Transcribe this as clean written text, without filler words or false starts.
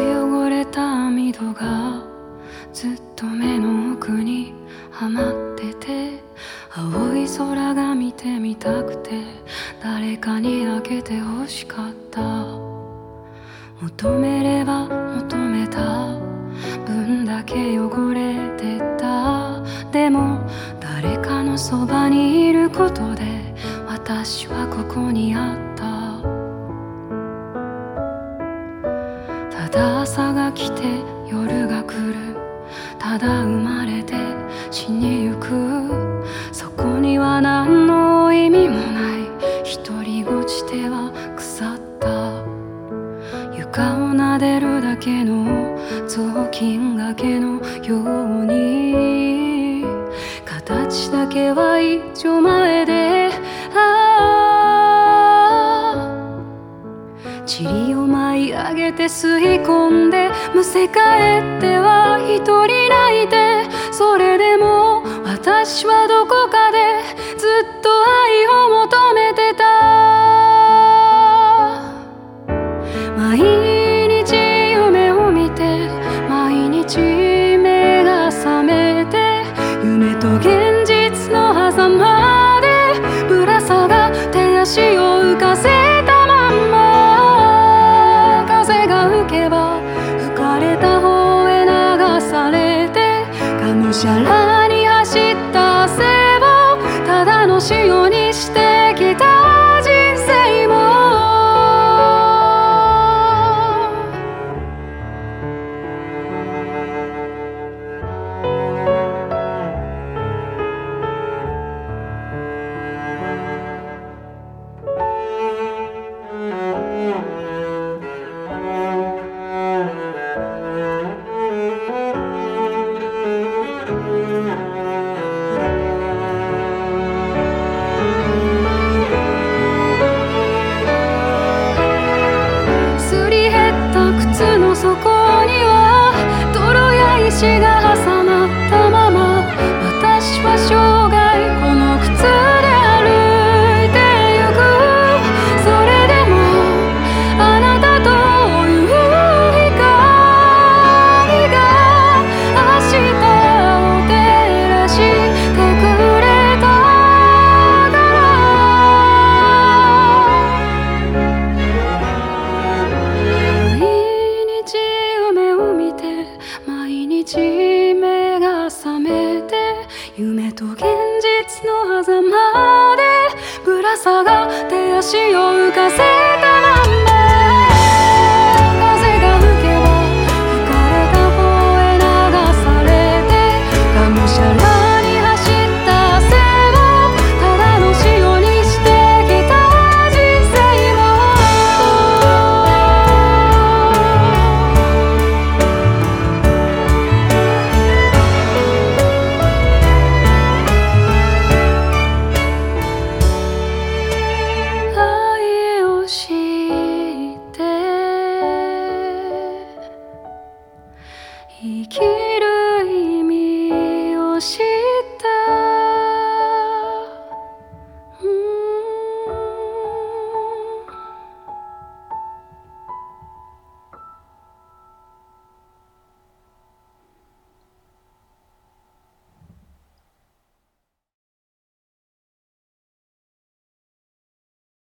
汚れた網戸がずっと目の奥にはまってて、青い空が見てみたくて誰かに開けて欲しかった。求めれば求めた分だけ汚れてた。でも誰かのそばにいることで私はここにあった。ただ朝が来て夜が来る、ただ生まれて死にゆく。そこには何の意味もない独りごちては腐った床を撫でるだけの雑巾がけのように、形だけは一丁前で、塵を舞い上げて吸い込んで、むせ返っては一人泣いて。それでも私はどこかでずっと愛を求めてた。毎日夢を見て毎日目が覚めて、夢と現実の狭間でぶら下が手足を浮かせたまんま。風が吹けば吹かれた方へ流されて、がむしゃらに走った汗をただの塩にしてきた人生も、そこには泥や石が挟まったまま、私は生涯この靴で歩いてゆく。それでもあなたという光が明日を照らしてくれたから。夢を見て毎日目が覚めて、夢と現実の狭間でぶら下が手足を浮かせたまんま。風が吹けば吹かれた方へ流されて、がむしゃらに走った汗をただの塩にしてきた人生も。生きる